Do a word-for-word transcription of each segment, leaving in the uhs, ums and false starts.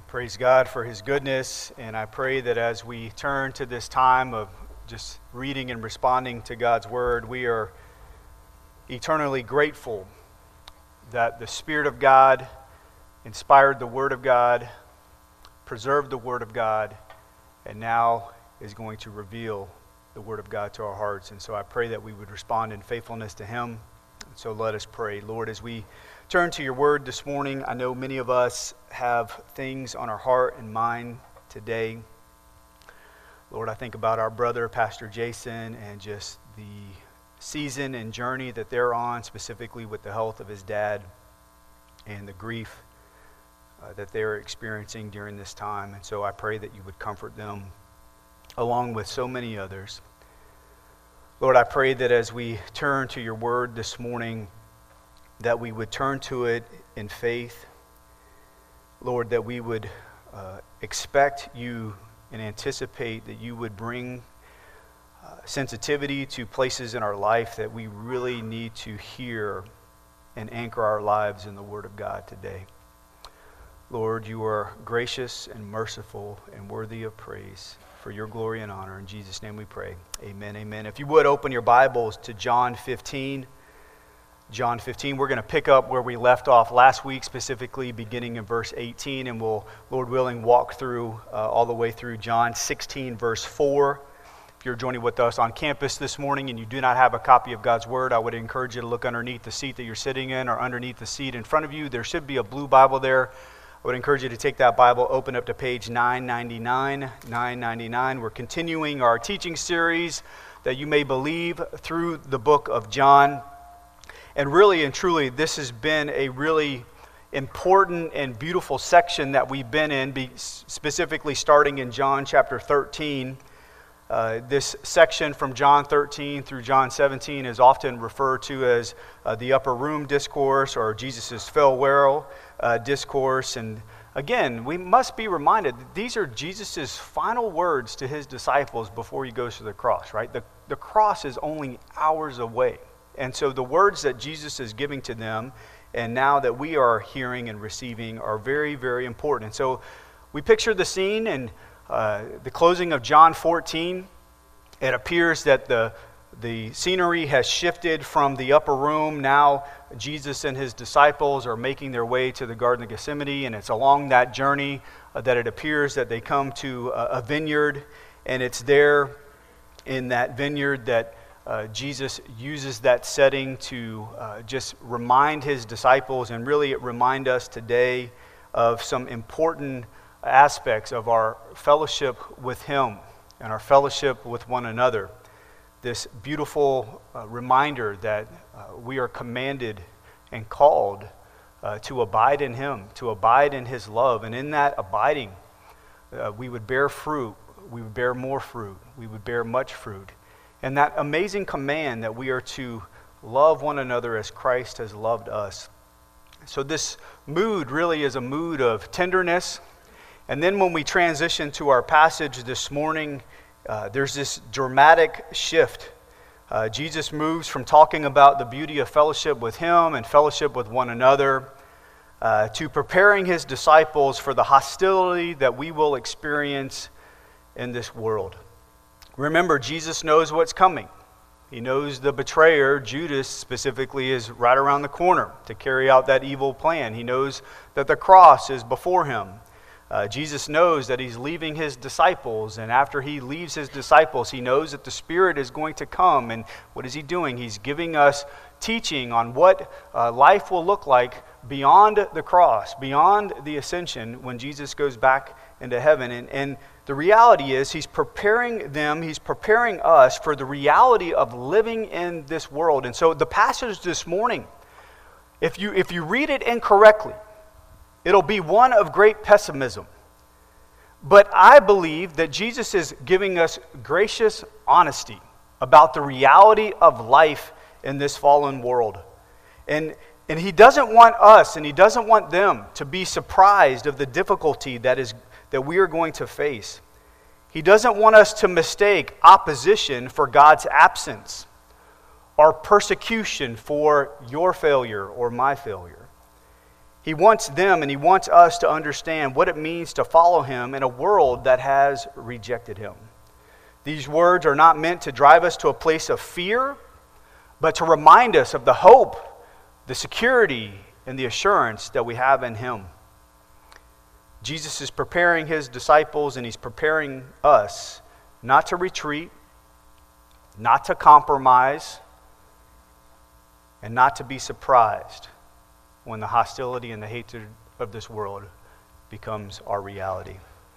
Praise God for His goodness, and I pray that as we turn to this time of just reading and responding to God's Word, we are eternally grateful that the Spirit of God inspired the Word of God, preserved the Word of God, and now is going to reveal the Word of God to our hearts. And so I pray that we would respond in faithfulness to Him. And so let us pray. Lord, as we turn to your word this morning, I know many of us have things on our heart and mind today. Lord, I think about our brother, Pastor Jason, and just the season and journey that they're on, specifically with the health of his dad and the grief uh, that they're experiencing during this time. And so I pray that you would comfort them along with so many others. Lord, I pray that as we turn to your word this morning, that we would turn to it in faith. Lord, that we would uh, expect you and anticipate that you would bring uh, sensitivity to places in our life that we really need to hear and anchor our lives in the Word of God today. Lord, you are gracious and merciful and worthy of praise. For your glory and honor. In Jesus' name we pray. Amen, amen. If you would open your Bibles to John fifteen. John fifteen, we're going to pick up where we left off last week, specifically beginning in verse eighteen, and we'll, Lord willing, walk through uh, all the way through John sixteen, verse four. If you're joining with us on campus this morning and you do not have a copy of God's Word, I would encourage you to look underneath the seat that you're sitting in or underneath the seat in front of you. There should be a blue Bible there. I would encourage you to take that Bible, open up to page nine ninety-nine. nine ninety-nine. We're continuing our teaching series that you may believe through the book of John. And really and truly, this has been a really important and beautiful section that we've been in, be specifically starting in John chapter thirteen. Uh, this section from John thirteen through John seventeen is often referred to as uh, the upper room discourse or Jesus' farewell uh, discourse. And again, we must be reminded that these are Jesus' final words to his disciples before he goes to the cross, right? The, the cross is only hours away. And so the words that Jesus is giving to them and now that we are hearing and receiving are very, very important. And so we picture the scene and uh, the closing of John fourteen. It appears that the, the scenery has shifted from the upper room. Now Jesus and his disciples are making their way to the Garden of Gethsemane, and it's along that journey uh, that it appears that they come to a, a vineyard, and it's there in that vineyard that Uh, Jesus uses that setting to uh, just remind his disciples and really remind us today of some important aspects of our fellowship with him and our fellowship with one another. This beautiful uh, reminder that uh, we are commanded and called uh, to abide in him, to abide in his love. And in that abiding, uh, we would bear fruit, we would bear more fruit, we would bear much fruit. And that amazing command that we are to love one another as Christ has loved us. So this mood really is a mood of tenderness. And then when we transition to our passage this morning, uh, there's this dramatic shift. Uh, Jesus moves from talking about the beauty of fellowship with him and fellowship with one another uh, to preparing his disciples for the hostility that we will experience in this world. Remember, Jesus knows what's coming. He knows the betrayer, Judas specifically, is right around the corner to carry out that evil plan. He knows that the cross is before him. Uh, Jesus knows that he's leaving his disciples, and after he leaves his disciples, he knows that the Spirit is going to come. And what is he doing? He's giving us teaching on what uh, life will look like beyond the cross, beyond the ascension, when Jesus goes back into heaven. And, and the reality is he's preparing them, he's preparing us for the reality of living in this world. And so the passage this morning, if you if you read it incorrectly, it'll be one of great pessimism. But I believe that Jesus is giving us gracious honesty about the reality of life in this fallen world. And and he doesn't want us and he doesn't want them to be surprised of the difficulty that is that we are going to face. He doesn't want us to mistake opposition for God's absence or persecution for your failure or my failure. He wants them and he wants us to understand what it means to follow him in a world that has rejected him. These words are not meant to drive us to a place of fear, but to remind us of the hope, the security, and the assurance that we have in him. Jesus is preparing his disciples and he's preparing us not to retreat, not to compromise, and not to be surprised when the hostility and the hatred of this world becomes our reality.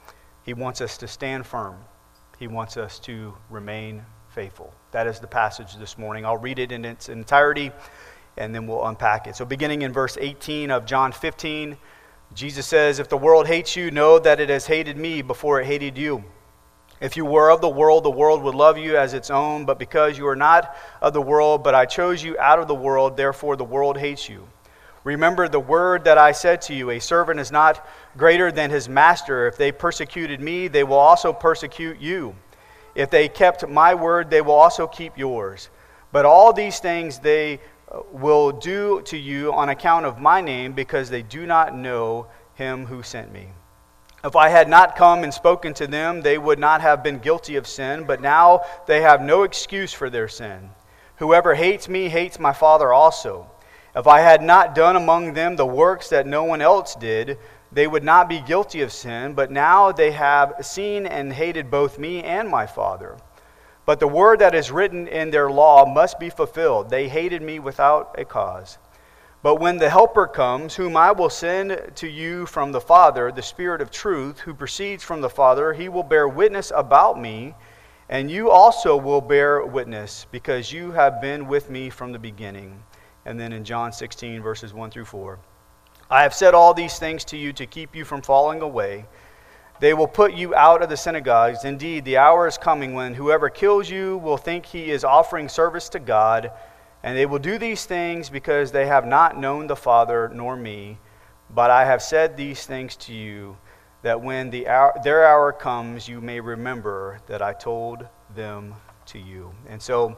He wants us to stand firm. He wants us to remain faithful. That is the passage this morning. I'll read it in its entirety, and then we'll unpack it. So beginning in verse eighteen of John fifteen, Jesus says, "If the world hates you, know that it has hated me before it hated you. If you were of the world, the world would love you as its own, but because you are not of the world, but I chose you out of the world, therefore the world hates you. Remember the word that I said to you, a servant is not greater than his master. If they persecuted me, they will also persecute you. If they kept my word, they will also keep yours. But all these things they will do to you on account of my name, because they do not know him who sent me. If I had not come and spoken to them, they would not have been guilty of sin, but now they have no excuse for their sin. Whoever hates me hates my Father also. If I had not done among them the works that no one else did, they would not be guilty of sin, but now they have seen and hated both me and my Father. But the word that is written in their law must be fulfilled. They hated me without a cause. But when the Helper comes, whom I will send to you from the Father, the Spirit of truth, who proceeds from the Father, he will bear witness about me, and you also will bear witness, because you have been with me from the beginning." And then in John sixteen, verses one through four, "I have said all these things to you to keep you from falling away. They will put you out of the synagogues. Indeed, the hour is coming when whoever kills you will think he is offering service to God, and they will do these things because they have not known the Father nor me. But I have said these things to you, that when the hour, their hour comes, you may remember that I told them to you." And so,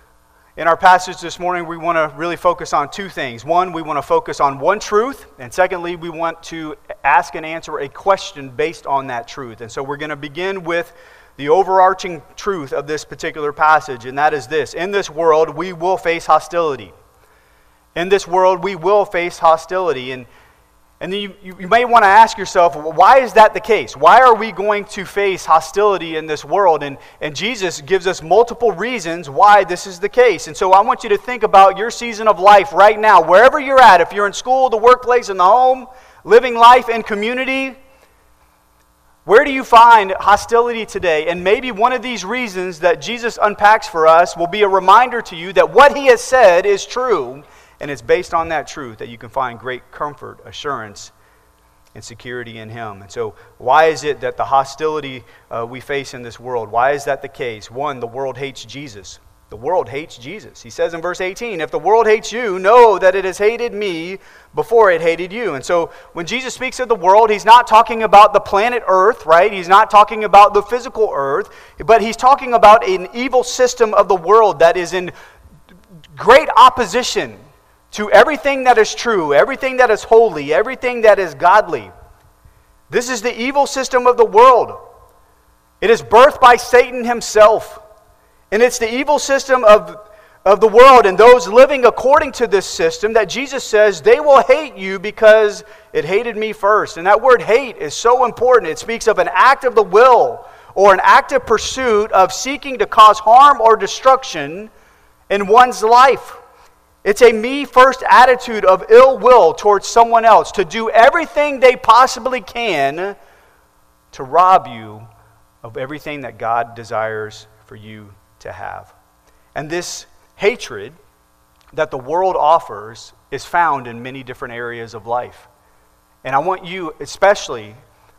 in our passage this morning, we want to really focus on two things. One, we want to focus on one truth. And secondly, we want to ask and answer a question based on that truth. And so we're going to begin with the overarching truth of this particular passage. And that is this: in this world, we will face hostility. In this world, we will face hostility. And And then you, you may want to ask yourself, well, why is that the case? Why are we going to face hostility in this world? And, and Jesus gives us multiple reasons why this is the case. And so I want you to think about your season of life right now, wherever you're at. If you're in school, the workplace, in the home, living life in community, where do you find hostility today? And maybe one of these reasons that Jesus unpacks for us will be a reminder to you that what he has said is true. And it's based on that truth that you can find great comfort, assurance, and security in him. And so why is it that the hostility uh, we face in this world, why is that the case? One, the world hates Jesus. The world hates Jesus. He says in verse eighteen, "If the world hates you, know that it has hated me before it hated you." And so when Jesus speaks of the world, he's not talking about the planet Earth, right? He's not talking about the physical earth, but he's talking about an evil system of the world that is in great opposition to everything that is true, everything that is holy, everything that is godly. This is the evil system of the world. It is birthed by Satan himself. And it's the evil system of, of the world and those living according to this system that Jesus says they will hate you because it hated me first. And that word hate is so important. It speaks of an act of the will or an active pursuit of seeking to cause harm or destruction in one's life. It's a me-first attitude of ill will towards someone else, to do everything they possibly can to rob you of everything that God desires for you to have. And this hatred that the world offers is found in many different areas of life. And I want you especially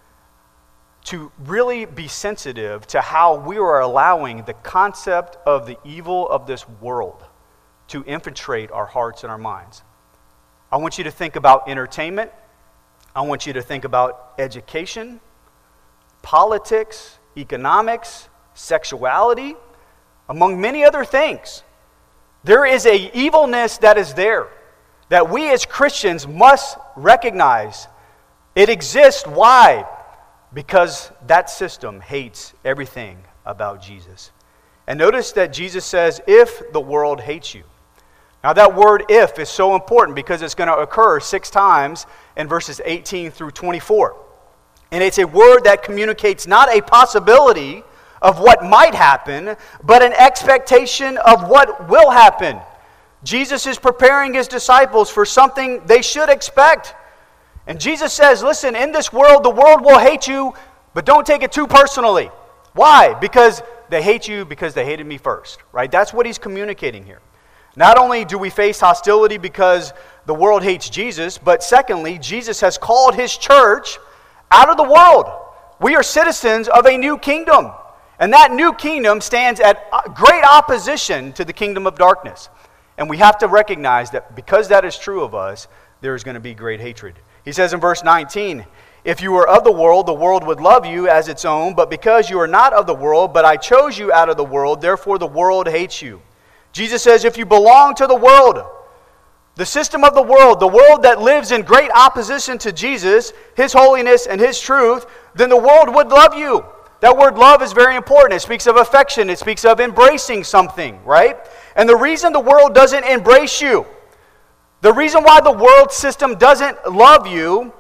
to really be sensitive to how we are allowing the concept of the evil of this world to infiltrate our hearts and our minds. I want you to think about entertainment. I want you to think about education, politics, economics, sexuality, among many other things. There is an evilness that is there that we as Christians must recognize. It exists. Why? Because that system hates everything about Jesus. And notice that Jesus says, if the world hates you. Now that word if is so important because it's going to occur six times in verses eighteen through twenty-four. And it's a word that communicates not a possibility of what might happen, but an expectation of what will happen. Jesus is preparing his disciples for something they should expect. And Jesus says, listen, in this world, the world will hate you, but don't take it too personally. Why? Because they hate you because they hated me first, right? That's what he's communicating here. Not only do we face hostility because the world hates Jesus, but secondly, Jesus has called his church out of the world. We are citizens of a new kingdom, and that new kingdom stands at great opposition to the kingdom of darkness. And we have to recognize that because that is true of us, there is going to be great hatred. He says in verse nineteen, if you were of the world, the world would love you as its own, but because you are not of the world, but I chose you out of the world, therefore the world hates you. Jesus says, if you belong to the world, the system of the world, the world that lives in great opposition to Jesus, his holiness and his truth, then the world would love you. That word love is very important. It speaks of affection. It speaks of embracing something, right? And the reason the world doesn't embrace you, the reason why the world system doesn't love you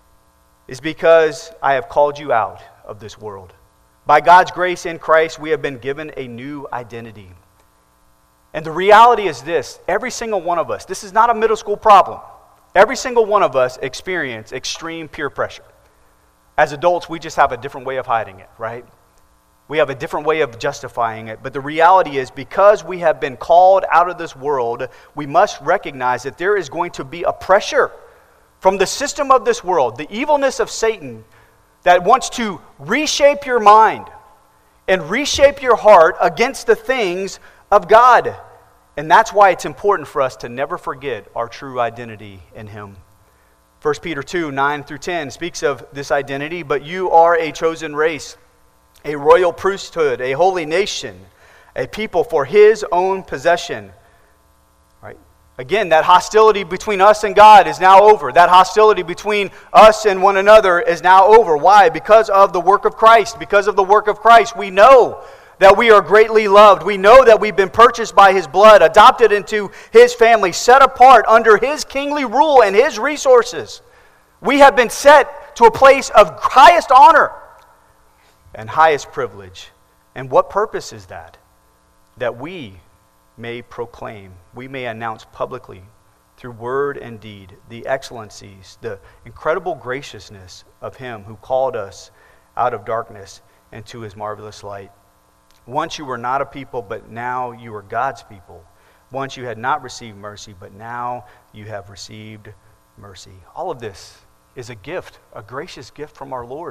is because I have called you out of this world. By God's grace in Christ, we have been given a new identity. And the reality is this, every single one of us, this is not a middle school problem. Every single one of us experience extreme peer pressure. As adults, we just have a different way of hiding it, right? We have a different way of justifying it. But the reality is, because we have been called out of this world, we must recognize that there is going to be a pressure from the system of this world, the evilness of Satan, that wants to reshape your mind and reshape your heart against the things of God. And that's why it's important for us to never forget our true identity in him. First Peter two, nine through ten speaks of this identity, but you are a chosen race, a royal priesthood, a holy nation, a people for his own possession. Right? Again, that hostility between us and God is now over. That hostility between us and one another is now over. Why? Because of the work of Christ. Because of the work of Christ, we know that we are greatly loved. We know that we've been purchased by his blood, adopted into his family, set apart under his kingly rule and his resources. We have been set to a place of highest honor and highest privilege. And what purpose is that? That we may proclaim, we may announce publicly through word and deed the excellencies, the incredible graciousness of him who called us out of darkness into his marvelous light. Once you were not a people, but now you are God's people. Once you had not received mercy, but now you have received mercy. All of this is a gift, a gracious gift from our Lord.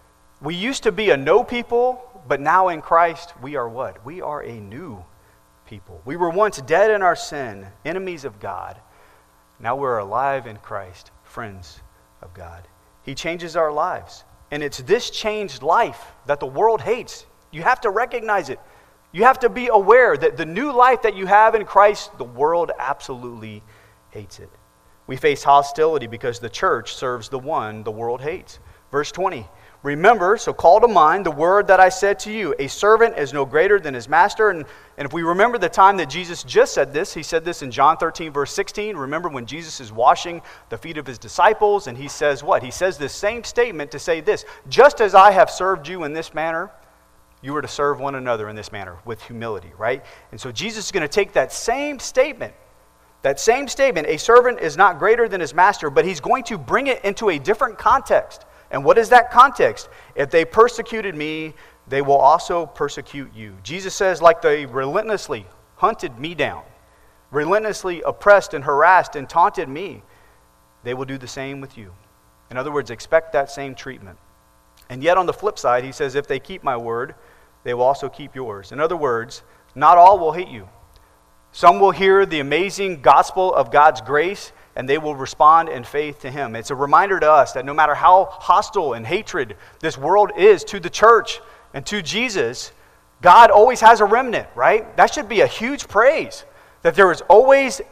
We used to be a no people, but now in Christ we are what? We are a new people. We were once dead in our sin, enemies of God. Now we're alive in Christ, friends of God. He changes our lives. And it's this changed life that the world hates. You have to recognize it. You have to be aware that the new life that you have in Christ, the world absolutely hates it. We face hostility because the church serves the one the world hates. Verse twenty, remember, so call to mind the word that I said to you, a servant is no greater than his master. And, and if we remember the time that Jesus just said this, he said this in John thirteen, verse sixteen. Remember when Jesus is washing the feet of his disciples, and he says what? He says this same statement to say this, just as I have served you in this manner, you are to serve one another in this manner with humility, right? And so Jesus is going to take that same statement, that same statement, a servant is not greater than his master, but he's going to bring it into a different context. And what is that context? If they persecuted me, they will also persecute you. Jesus says, like they relentlessly hunted me down, relentlessly oppressed and harassed and taunted me, they will do the same with you. In other words, expect that same treatment. And yet on the flip side, he says, if they keep my word, they will also keep yours. In other words, not all will hate you. Some will hear the amazing gospel of God's grace, and they will respond in faith to him. It's a reminder to us that no matter how hostile and hatred this world is to the church and to Jesus, God always has a remnant, right? That should be a huge praise, that there is always a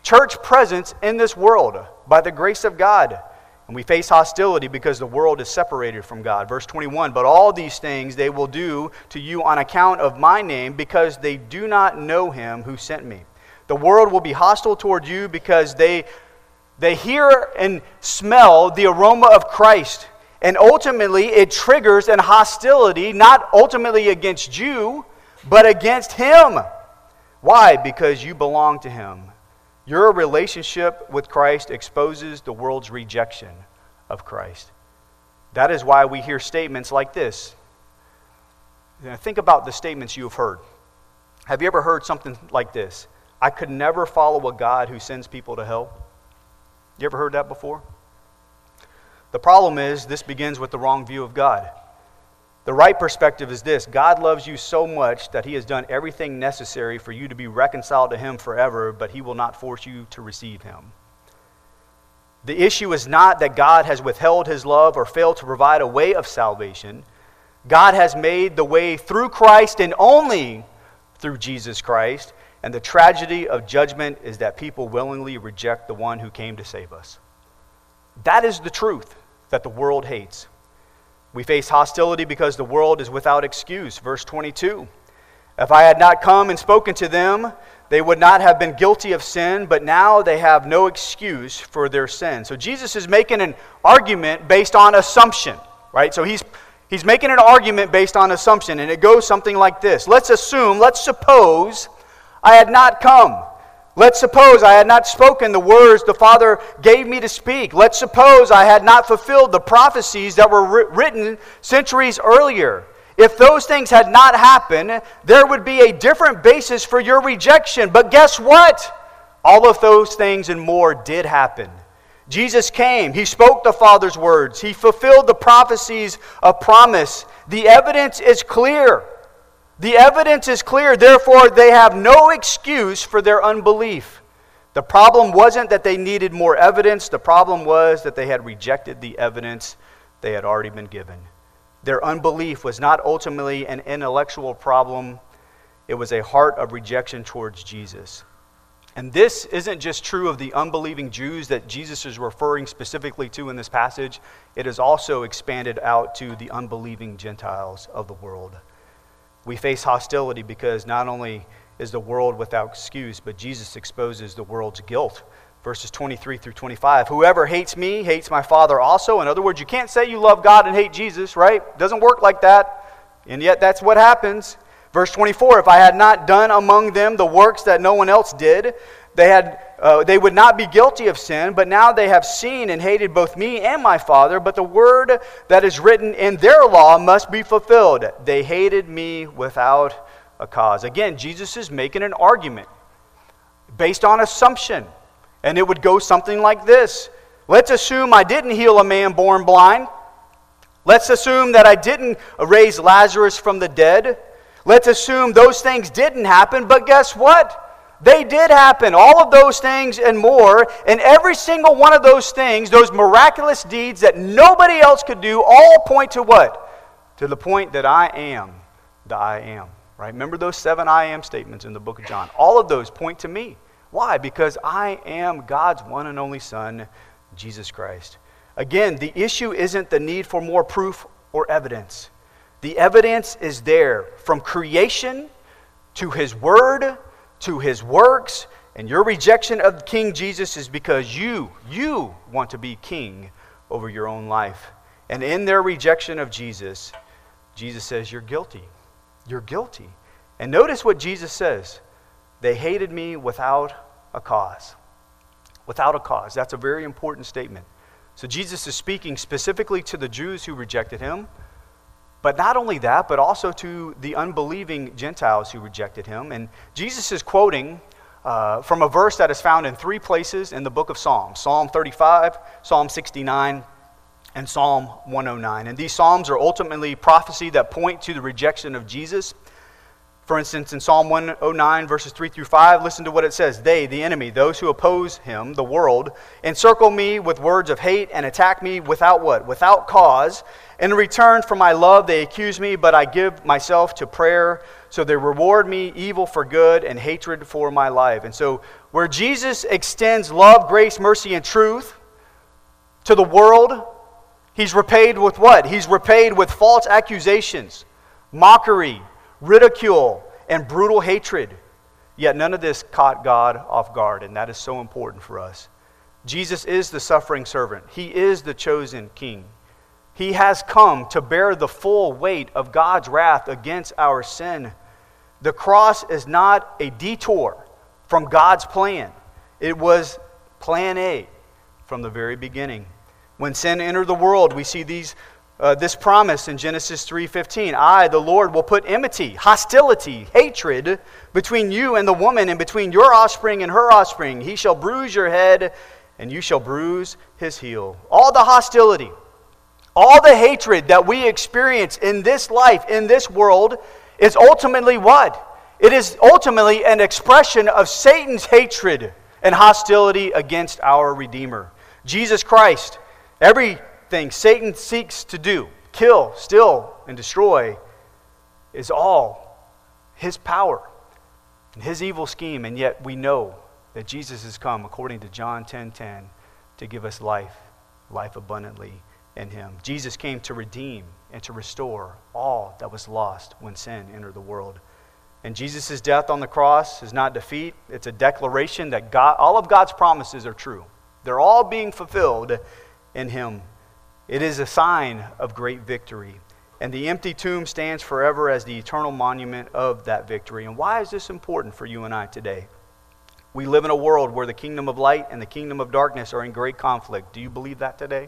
church presence in this world by the grace of God. And we face hostility because the world is separated from God. Verse twenty-one, but all these things they will do to you on account of my name, because they do not know him who sent me. The world will be hostile toward you because they, they hear and smell the aroma of Christ. And ultimately it triggers an hostility, not ultimately against you, but against him. Why? Because you belong to him. Your relationship with Christ exposes the world's rejection of Christ. That is why we hear statements like this. Now, think about the statements you have heard. Have you ever heard something like this? I could never follow a God who sends people to hell. You ever heard that before? The problem is, this begins with the wrong view of God. The right perspective is this: God loves you so much that he has done everything necessary for you to be reconciled to him forever, but he will not force you to receive him. The issue is not that God has withheld his love or failed to provide a way of salvation. God has made the way through Christ and only through Jesus Christ, and the tragedy of judgment is that people willingly reject the one who came to save us. That is the truth that the world hates. We face hostility because the world is without excuse. Verse twenty-two, if I had not come and spoken to them, they would not have been guilty of sin, but now they have no excuse for their sin. So Jesus is making an argument based on assumption, right? So he's he's making an argument based on assumption, and it goes something like this. Let's assume, let's suppose I had not come. Let's suppose I had not spoken the words the Father gave me to speak. Let's suppose I had not fulfilled the prophecies that were written centuries earlier. If those things had not happened, there would be a different basis for your rejection. But guess what? All of those things and more did happen. Jesus came. He spoke the Father's words. He fulfilled the prophecies of promise. The evidence is clear. The evidence is clear, therefore they have no excuse for their unbelief. The problem wasn't that they needed more evidence. The problem was that they had rejected the evidence they had already been given. Their unbelief was not ultimately an intellectual problem. It was a heart of rejection towards Jesus. And this isn't just true of the unbelieving Jews that Jesus is referring specifically to in this passage. It is also expanded out to the unbelieving Gentiles of the world. We face hostility because not only is the world without excuse, but Jesus exposes the world's guilt. Verses twenty-three through twenty-five. Whoever hates me hates my Father also. In other words, you can't say you love God and hate Jesus, right? It doesn't work like that. And yet that's what happens. Verse twenty-four, if I had not done among them the works that no one else did, they had uh, they would not be guilty of sin, but now they have seen and hated both me and my Father, but the word that is written in their law must be fulfilled. They hated me without a cause. Again, Jesus is making an argument based on assumption, and it would go something like this. Let's assume I didn't heal a man born blind. Let's assume that I didn't raise Lazarus from the dead. Let's assume those things didn't happen, but guess what? They did happen. All of those things and more, and every single one of those things, those miraculous deeds that nobody else could do, all point to what? To the point that I am the I am. Right? Remember those seven I am statements in the book of John. All of those point to me. Why? Because I am God's one and only Son, Jesus Christ. Again, the issue isn't the need for more proof or evidence. The evidence is there from creation to his word to his works, and your rejection of King Jesus is because you, you want to be king over your own life. And in their rejection of Jesus, Jesus says, you're guilty. You're guilty. And notice what Jesus says. They hated me without a cause. Without a cause. That's a very important statement. So Jesus is speaking specifically to the Jews who rejected him, but not only that, but also to the unbelieving Gentiles who rejected him. And Jesus is quoting uh, from a verse that is found in three places in the book of Psalms. Psalm thirty-five, Psalm sixty-nine, and Psalm one oh nine. And these Psalms are ultimately prophecy that point to the rejection of Jesus. For instance, in Psalm one oh nine, verses three through five, listen to what it says. They, the enemy, those who oppose him, the world, encircle me with words of hate and attack me without what? Without cause. In return for my love, they accuse me, but I give myself to prayer so they reward me evil for good and hatred for my life. And so where Jesus extends love, grace, mercy, and truth to the world, he's repaid with what? He's repaid with false accusations, mockery, ridicule, and brutal hatred. Yet none of this caught God off guard, and that is so important for us. Jesus is the suffering servant. He is the chosen king. He has come to bear the full weight of God's wrath against our sin. The cross is not a detour from God's plan. It was plan A from the very beginning. When sin entered the world, we see these uh, this promise in Genesis three fifteen. I, the Lord, will put enmity, hostility, hatred between you and the woman, and between your offspring and her offspring. He shall bruise your head, and you shall bruise his heel. All the hostility, all the hatred that we experience in this life, in this world, is ultimately what? It is ultimately an expression of Satan's hatred and hostility against our Redeemer. Jesus Christ, everything Satan seeks to do, kill, steal, and destroy, is all his power and his evil scheme, and yet we know that Jesus has come, according to John ten ten, to give us life, life abundantly in him. Jesus came to redeem and to restore all that was lost when sin entered the world. And Jesus' death on the cross is not defeat. It's a declaration that God, all of God's promises are true. They're all being fulfilled in him. It is a sign of great victory. And the empty tomb stands forever as the eternal monument of that victory. And why is this important for you and I today? We live in a world where the kingdom of light and the kingdom of darkness are in great conflict. Do you believe that today?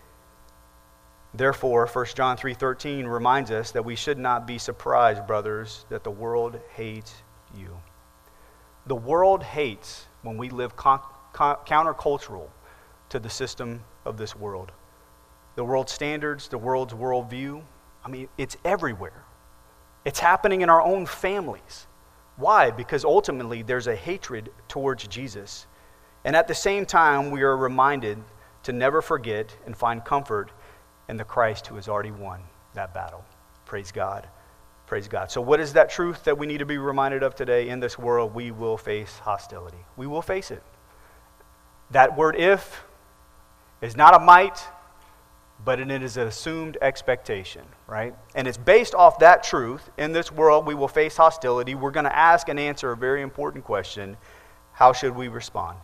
Therefore, First John three thirteen reminds us that we should not be surprised, brothers, that the world hates you. The world hates when we live con- con- countercultural to the system of this world. The world's standards, the world's worldview, I mean, it's everywhere. It's happening in our own families. Why? Because ultimately there's a hatred towards Jesus. And at the same time, we are reminded to never forget and find comfort in the Christ who has already won that battle. Praise God. Praise God. So what is that truth that we need to be reminded of today? In this world, we will face hostility. We will face it. That word if is not a might, but it is an assumed expectation, right? And it's based off that truth. In this world, we will face hostility. We're going to ask and answer a very important question. How should we respond?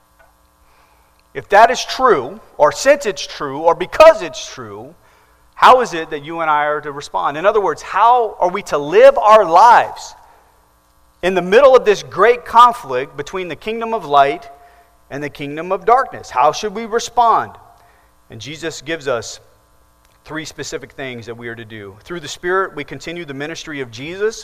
If that is true, or since it's true, or because it's true, how is it that you and I are to respond? In other words, how are we to live our lives in the middle of this great conflict between the kingdom of light and the kingdom of darkness? How should we respond? And Jesus gives us three specific things that we are to do. Through the Spirit, we continue the ministry of Jesus.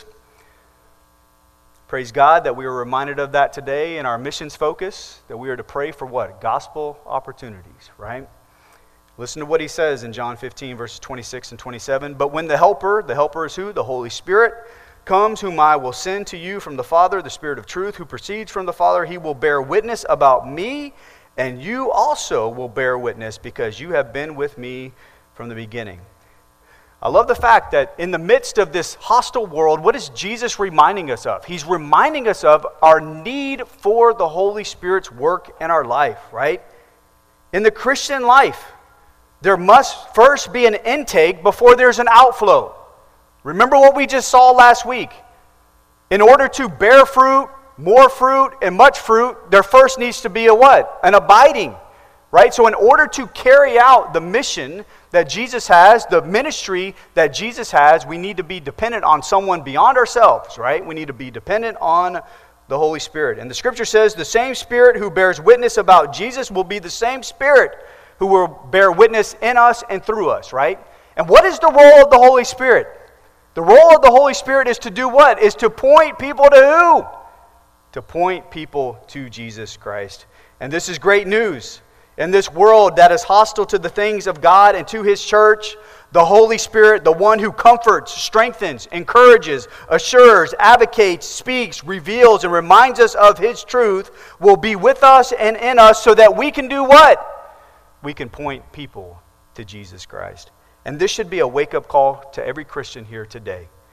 Praise God that we are reminded of that today in our missions focus, that we are to pray for what? Gospel opportunities, right? Listen to what he says in John fifteen, verses twenty-six and twenty-seven. But when the Helper, the Helper is who? The Holy Spirit, comes, whom I will send to you from the Father, the Spirit of truth, who proceeds from the Father, he will bear witness about me, and you also will bear witness because you have been with me from the beginning. I love the fact that in the midst of this hostile world, what is Jesus reminding us of? He's reminding us of our need for the Holy Spirit's work in our life, right? In the Christian life, there must first be an intake before there's an outflow. Remember what we just saw last week. In order to bear fruit, more fruit, and much fruit, there first needs to be a what? An abiding, right? So in order to carry out the mission that Jesus has, the ministry that Jesus has, we need to be dependent on someone beyond ourselves, right? We need to be dependent on the Holy Spirit. And the Scripture says the same Spirit who bears witness about Jesus will be the same Spirit who will bear witness in us and through us, right? And what is the role of the Holy Spirit? The role of the Holy Spirit is to do what? Is to point people to who? To point people to Jesus Christ. And this is great news. In this world that is hostile to the things of God and to His church, the Holy Spirit, the one who comforts, strengthens, encourages, assures, advocates, speaks, reveals, and reminds us of His truth, will be with us and in us so that we can do what? We can point people to Jesus Christ. And this should be a wake-up call to every Christian here today.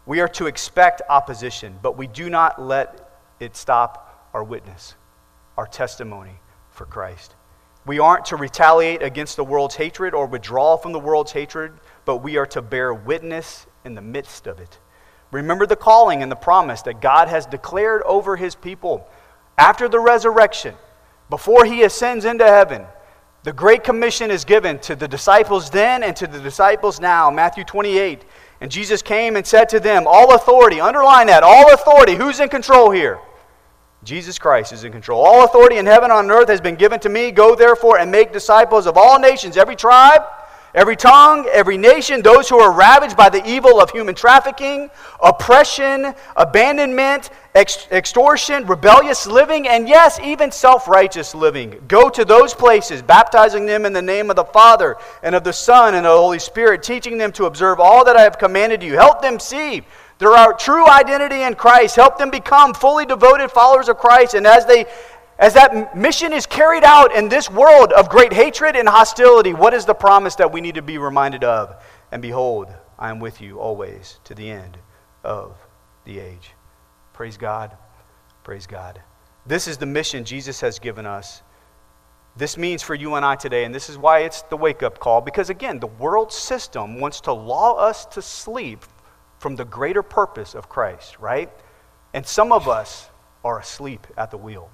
We are to expect opposition, but we do not let it stop our witness, our testimony for Christ. We aren't to retaliate against the world's hatred or withdraw from the world's hatred, but we are to bear witness in the midst of it. Remember the calling and the promise that God has declared over his people. After the resurrection, before he ascends into heaven, the Great Commission is given to the disciples then and to the disciples now. Matthew twenty-eight. And Jesus came and said to them, all authority, underline that, all authority. Who's in control here? Jesus Christ is in control. All authority in heaven and on earth has been given to me. Go therefore and make disciples of all nations, every tribe, every tongue, every nation, those who are ravaged by the evil of human trafficking, oppression, abandonment, ex- extortion, rebellious living, and yes, even self-righteous living. Go to those places, baptizing them in the name of the Father and of the Son and of the Holy Spirit, teaching them to observe all that I have commanded you. Help them see their true identity in Christ. Help them become fully devoted followers of Christ. And as they As that mission is carried out in this world of great hatred and hostility, what is the promise that we need to be reminded of? And behold, I am with you always to the end of the age. Praise God. Praise God. This is the mission Jesus has given us. This means for you and I today, and this is why it's the wake-up call, because again, the world system wants to lull us to sleep from the greater purpose of Christ, right? And some of us are asleep at the wheel.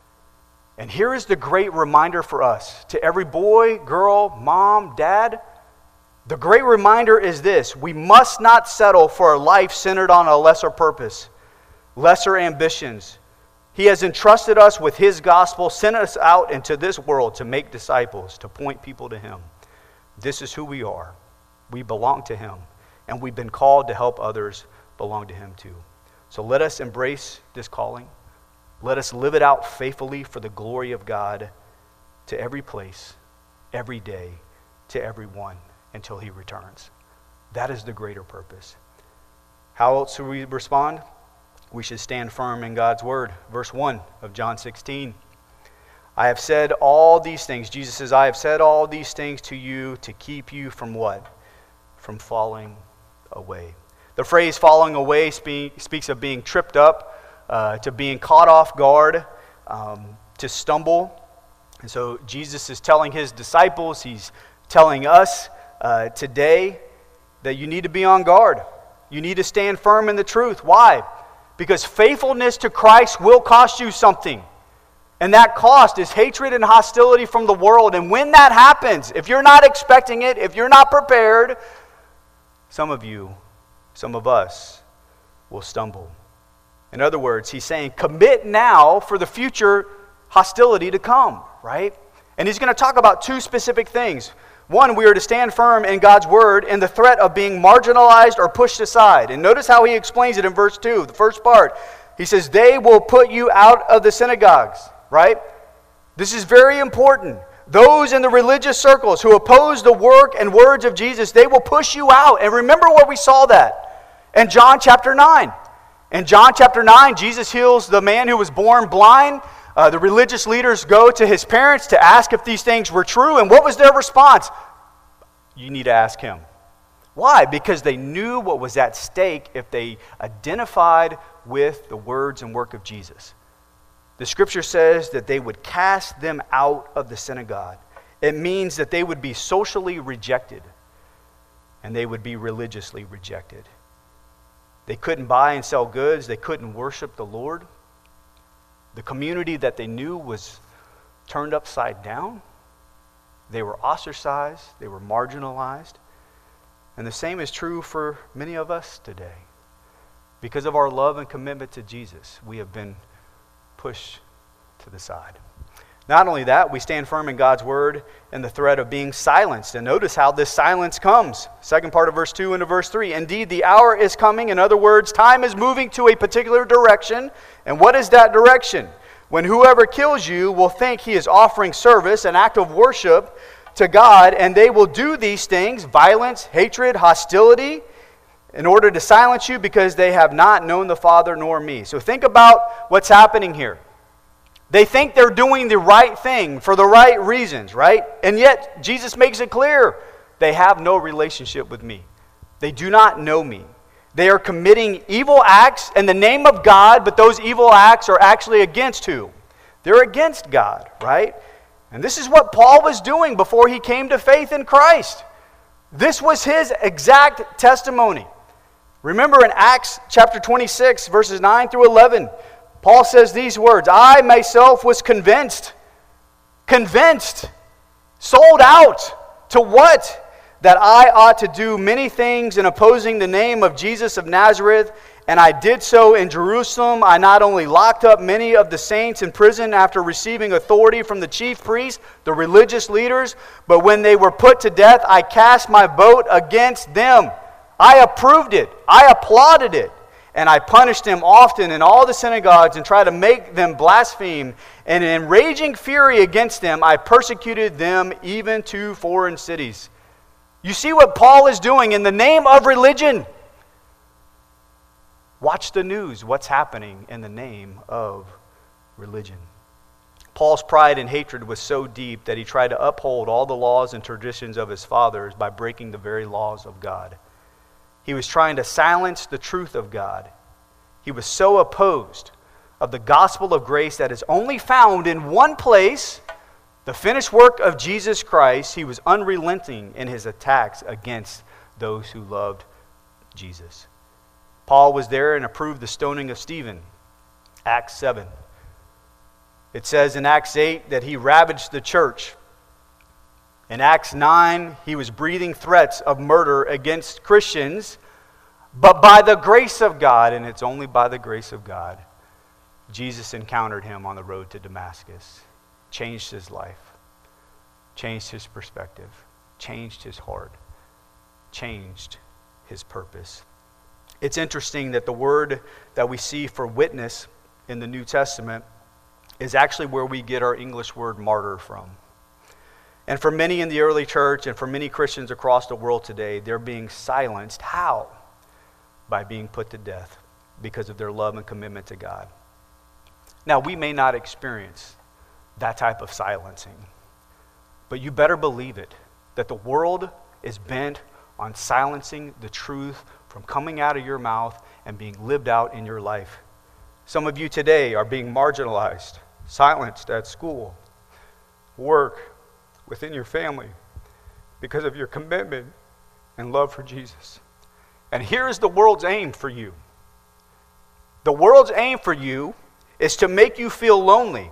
And here is the great reminder for us, to every boy, girl, mom, dad. The great reminder is this: we must not settle for a life centered on a lesser purpose, lesser ambitions. He has entrusted us with his gospel, sent us out into this world to make disciples, to point people to him. This is who we are. We belong to him, and we've been called to help others belong to him too. So let us embrace this calling. Let us live it out faithfully for the glory of God to every place, every day, to everyone until he returns. That is the greater purpose. How else should we respond? We should stand firm in God's word. Verse one of John sixteen. I have said all these things. Jesus says, I have said all these things to you to keep you from what? From falling away. The phrase falling away speak, speaks of being tripped up, Uh, to being caught off guard, um, to stumble. And so Jesus is telling his disciples, he's telling us uh, today that you need to be on guard. You need to stand firm in the truth. Why? Because faithfulness to Christ will cost you something. And that cost is hatred and hostility from the world. And when that happens, if you're not expecting it, if you're not prepared, some of you, some of us will stumble. In other words, he's saying, commit now for the future hostility to come, right? And he's going to talk about two specific things. One, we are to stand firm in God's word in the threat of being marginalized or pushed aside. And notice how he explains it in verse two, the first part. He says, they will put you out of the synagogues, right? This is very important. Those in the religious circles who oppose the work and words of Jesus, they will push you out. And remember where we saw that in John chapter nine. In John chapter nine, Jesus heals the man who was born blind. Uh, the religious leaders go to his parents to ask if these things were true. And what was their response? You need to ask him. Why? Because they knew what was at stake if they identified with the words and work of Jesus. The scripture says that they would cast them out of the synagogue. It means that they would be socially rejected and they would be religiously rejected. They couldn't buy and sell goods. They couldn't worship the Lord. The community that they knew was turned upside down. They were ostracized. They were marginalized. And the same is true for many of us today. Because of our love and commitment to Jesus, we have been pushed to the side. Not only that, we stand firm in God's word in the threat of being silenced. And notice how this silence comes. Second part of verse two into verse three. Indeed, the hour is coming. In other words, time is moving to a particular direction. And what is that direction? When whoever kills you will think he is offering service, an act of worship to God, and they will do these things, violence, hatred, hostility, in order to silence you because they have not known the Father nor me. So think about what's happening here. They think they're doing the right thing for the right reasons, right? And yet, Jesus makes it clear, they have no relationship with me. They do not know me. They are committing evil acts in the name of God, but those evil acts are actually against who? They're against God, right? And this is what Paul was doing before he came to faith in Christ. This was his exact testimony. Remember in Acts chapter twenty-six, verses nine through eleven, Paul says these words, I myself was convinced, convinced, sold out to what? That I ought to do many things in opposing the name of Jesus of Nazareth, and I did so in Jerusalem. I not only locked up many of the saints in prison after receiving authority from the chief priests, the religious leaders, but when they were put to death, I cast my vote against them. I approved it. I applauded it. And I punished them often in all the synagogues and tried to make them blaspheme. And in raging fury against them, I persecuted them even to foreign cities. You see what Paul is doing in the name of religion. Watch the news, what's happening in the name of religion. Paul's pride and hatred was so deep that he tried to uphold all the laws and traditions of his fathers by breaking the very laws of God. He was trying to silence the truth of God. He was so opposed of the gospel of grace that is only found in one place, the finished work of Jesus Christ. He was unrelenting in his attacks against those who loved Jesus. Paul was there and approved the stoning of Stephen, Acts seven. It says in Acts eight that he ravaged the church. In Acts nine, he was breathing threats of murder against Christians, but by the grace of God, and it's only by the grace of God, Jesus encountered him on the road to Damascus, changed his life, changed his perspective, changed his heart, changed his purpose. It's interesting that the word that we see for witness in the New Testament is actually where we get our English word martyr from. And for many in the early church and for many Christians across the world today, they're being silenced. How? By being put to death because of their love and commitment to God. Now, we may not experience that type of silencing, but you better believe it, that the world is bent on silencing the truth from coming out of your mouth and being lived out in your life. Some of you today are being marginalized, silenced at school, work, within your family, because of your commitment and love for Jesus. And here's the world's aim for you. The world's aim for you is to make you feel lonely,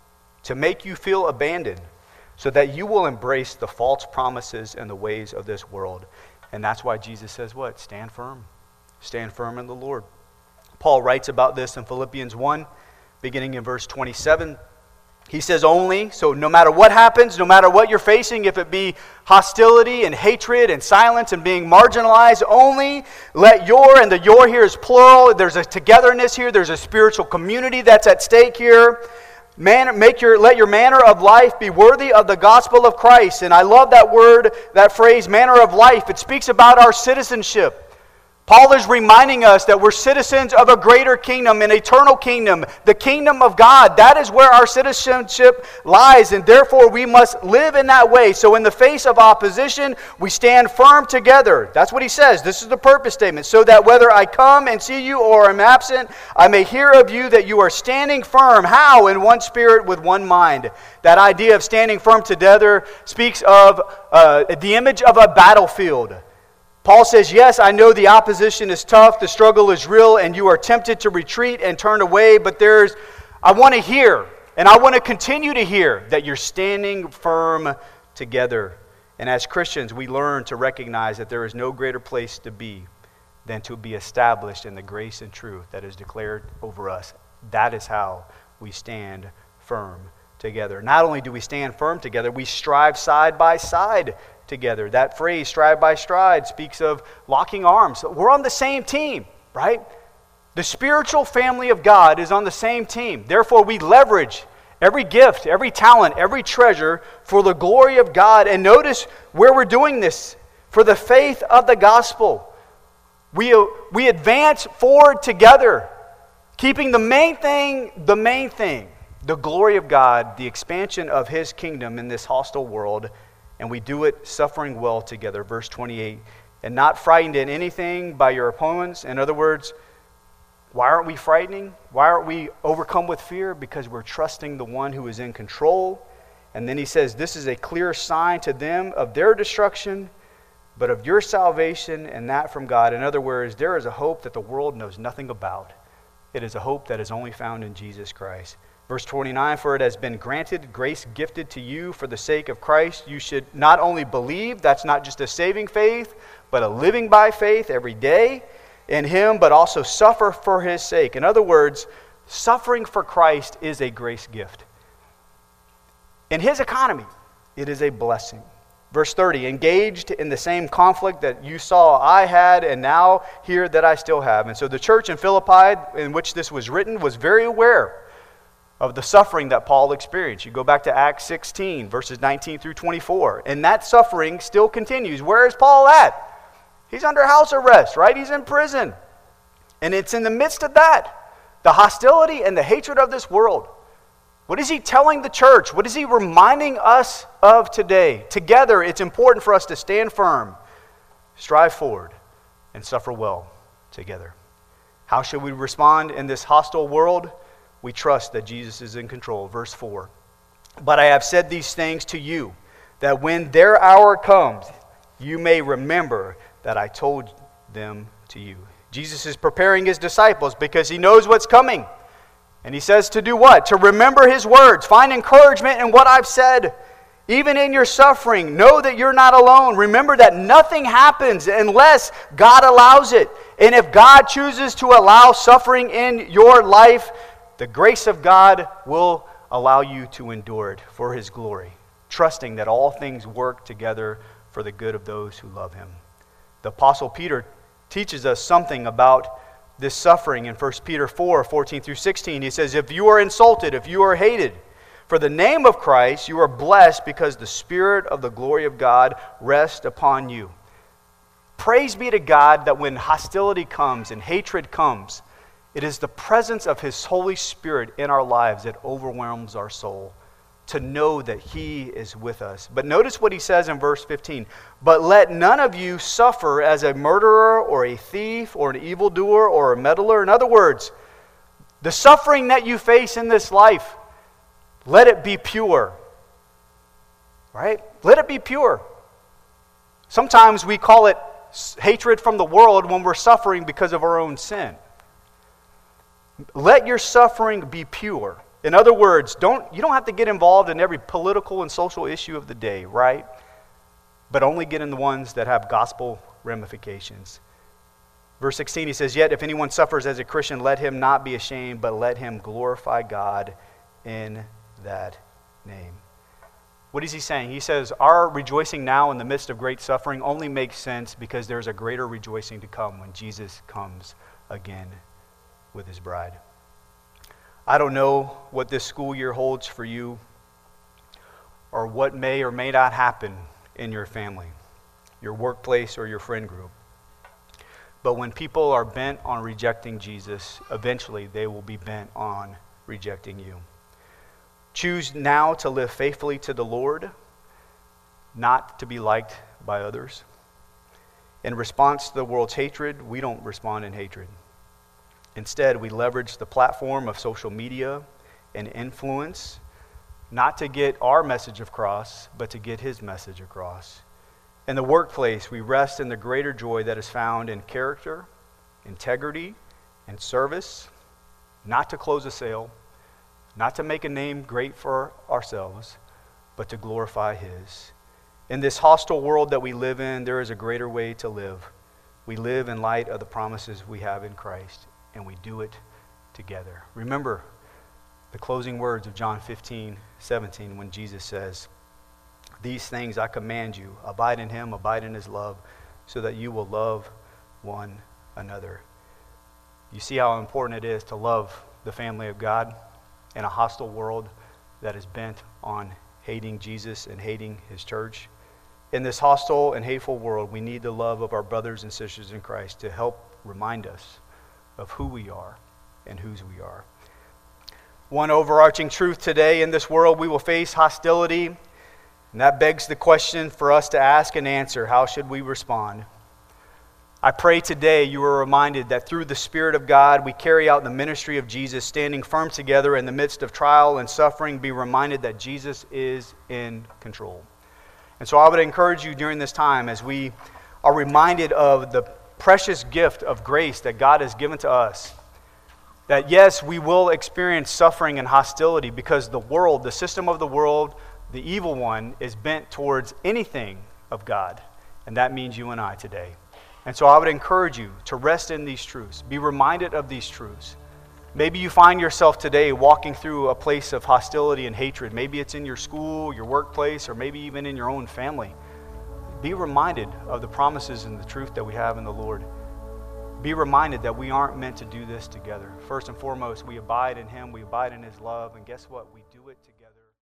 to make you feel abandoned, so that you will embrace the false promises and the ways of this world. And that's why Jesus says what? Stand firm. Stand firm in the Lord. Paul writes about this in Philippians one, beginning in verse twenty-seven. He says only, so no matter what happens, no matter what you're facing, if it be hostility and hatred and silence and being marginalized, only let your, and the your here is plural, there's a togetherness here, there's a spiritual community that's at stake here. Man, make your, let your manner of life be worthy of the gospel of Christ. And I love that word, that phrase, manner of life. It speaks about our citizenship. Paul is reminding us that we're citizens of a greater kingdom, an eternal kingdom, the kingdom of God. That is where our citizenship lies, and therefore we must live in that way. So in the face of opposition, we stand firm together. That's what he says. This is the purpose statement. So that whether I come and see you or am absent, I may hear of you that you are standing firm. How? In one spirit with one mind. That idea of standing firm together speaks of uh, the image of a battlefield. Paul says, yes, I know the opposition is tough, the struggle is real, and you are tempted to retreat and turn away, but there's, I want to hear, and I want to continue to hear that you're standing firm together. And as Christians, we learn to recognize that there is no greater place to be than to be established in the grace and truth that is declared over us. That is how we stand firm together. Not only do we stand firm together, we strive side by side together. That phrase, stride by stride, speaks of locking arms. We're on the same team, right? The spiritual family of God is on the same team. Therefore, we leverage every gift, every talent, every treasure for the glory of God. And notice where we're doing this, for the faith of the gospel. We, we advance forward together, keeping the main thing, the main thing, the glory of God, the expansion of His kingdom in this hostile world. And we do it suffering well together. Verse twenty-eight, and not frightened in anything by your opponents. In other words, why aren't we frightening? Why aren't we overcome with fear? Because we're trusting the one who is in control. And then he says, this is a clear sign to them of their destruction, but of your salvation, and that from God. In other words, there is a hope that the world knows nothing about. It is a hope that is only found in Jesus Christ. Verse twenty-nine, for it has been granted, grace gifted to you for the sake of Christ. You should not only believe, that's not just a saving faith, but a living by faith every day in him, but also suffer for his sake. In other words, suffering for Christ is a grace gift. In his economy, it is a blessing. Verse thirty, engaged in the same conflict that you saw I had and now hear that I still have. And so the church in Philippi, in which this was written, was very aware of the suffering that Paul experienced. You go back to Acts sixteen, verses nineteen through twenty-four, and that suffering still continues. Where is Paul at? He's under house arrest, right? He's in prison. And it's in the midst of that, the hostility and the hatred of this world. What is he telling the church? What is he reminding us of today? Together, it's important for us to stand firm, strive forward, and suffer well together. How should we respond in this hostile world? We trust that Jesus is in control. Verse four, but I have said these things to you, that when their hour comes, you may remember that I told them to you. Jesus is preparing his disciples because he knows what's coming. And he says to do what? To remember his words. Find encouragement in what I've said. Even in your suffering, know that you're not alone. Remember that nothing happens unless God allows it. And if God chooses to allow suffering in your life, the grace of God will allow you to endure it for his glory, trusting that all things work together for the good of those who love him. The Apostle Peter teaches us something about this suffering in First Peter four, fourteen through sixteen. He says, if you are insulted, if you are hated for the name of Christ, you are blessed because the Spirit of the glory of God rests upon you. Praise be to God that when hostility comes and hatred comes, it is the presence of his Holy Spirit in our lives that overwhelms our soul to know that he is with us. But notice what he says in verse fifteen. But let none of you suffer as a murderer or a thief or an evildoer or a meddler. In other words, the suffering that you face in this life, let it be pure. Right? Let it be pure. Sometimes we call it hatred from the world when we're suffering because of our own sin. Let your suffering be pure. In other words, don't you don't have to get involved in every political and social issue of the day, right? But only get in the ones that have gospel ramifications. Verse sixteen, he says, yet if anyone suffers as a Christian, let him not be ashamed, but let him glorify God in that name. What is he saying? He says, our rejoicing now in the midst of great suffering only makes sense because there's a greater rejoicing to come when Jesus comes again with his bride. I don't know what this school year holds for you or what may or may not happen in your family, your workplace, or your friend group. But when people are bent on rejecting Jesus, eventually they will be bent on rejecting you. Choose now to live faithfully to the Lord, not to be liked by others. In response to the world's hatred, we don't respond in hatred. Instead, we leverage the platform of social media and influence, not to get our message across, but to get his message across. In the workplace, we rest in the greater joy that is found in character, integrity, and service, not to close a sale, not to make a name great for ourselves, but to glorify his. In this hostile world that we live in, there is a greater way to live. We live in light of the promises we have in Christ, and we do it together. Remember the closing words of John fifteen, seventeen, when Jesus says, these things I command you, abide in him, abide in his love, so that you will love one another. You see how important it is to love the family of God in a hostile world that is bent on hating Jesus and hating his church. In this hostile and hateful world, we need the love of our brothers and sisters in Christ to help remind us of who we are and whose we are. One overarching truth today: in this world we will face hostility, and that begs the question for us to ask and answer: how should we respond? I pray today you are reminded that through the Spirit of God, we carry out the ministry of Jesus, standing firm together in the midst of trial and suffering. Be reminded that Jesus is in control. And so I would encourage you during this time, as we are reminded of the precious gift of grace that God has given to us, that yes, we will experience suffering and hostility because the world, the system of the world, the evil one, is bent towards anything of God. And that means you and I today. And so I would encourage you to rest in these truths. Be reminded of these truths. Maybe you find yourself today walking through a place of hostility and hatred. Maybe it's in your school, your workplace, or maybe even in your own family. Be reminded of the promises and the truth that we have in the Lord. Be reminded that we aren't meant to do this together. First and foremost, we abide in Him, we abide in His love, and guess what? We do it together.